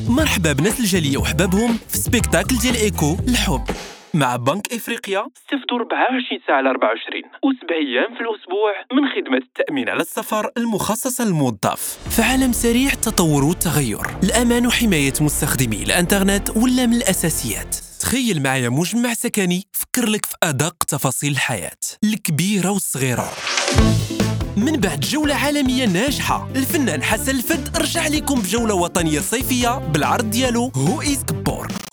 مرحبا بناس الجالية وحبابهم في سبيكتاكل ديال إيكو الحب مع بنك إفريقيا. استفدوا 24 ساعة على 24 و7 أيام في الأسبوع من خدمة التأمين على السفر المخصصة للموظف. في عالم سريع التطور والتغير، الأمان وحماية مستخدمي الإنترنت ولا من الأساسيات. تخيل معايا مجمع سكني فكر لك في أدق تفاصيل الحياة الكبيرة والصغيرة. من بعد جولة عالمية ناجحة، الفنان حسن الفد رجع لكم بجولة وطنية صيفية بالعرض ديالو هو إيز كبور